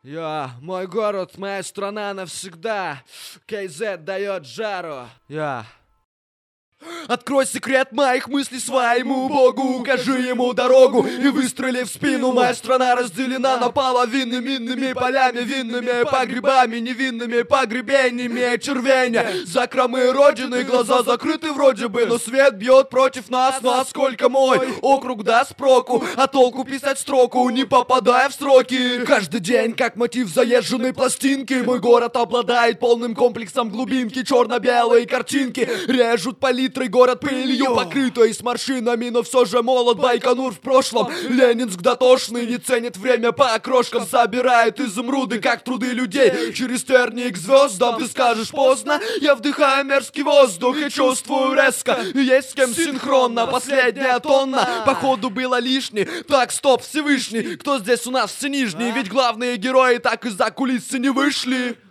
Мой город, моя страна навсегда. KZ дает жару. Открой секрет моих мыслей своему Богу, укажи ему дорогу и выстрели в спину. Моя страна разделена наполовину минными полями, винными погребами, невинными погребениями червеня. Закромы родины, глаза закрыты вроде бы, но свет бьет против нас. Ну а сколько мой округ даст проку, а толку писать строку, не попадая в сроки. Каждый день как мотив заезженной пластинки. Мой город обладает полным комплексом глубинки. Черно-белые картинки режут палитрой город пылью покрытой с морщинами, но все же молод. Байконур в прошлом, Ленинск дотошный, не ценит время по окрошкам, собирает изумруды, как труды людей. Через тернии к звездам ты скажешь поздно. Я вдыхаю мерзкий воздух и чувствую резко, есть с кем синхронно. Последняя тонна походу была лишней. Так, стоп, Всевышний, кто здесь у нас все нижний? Ведь главные герои так из-за кулисы не вышли.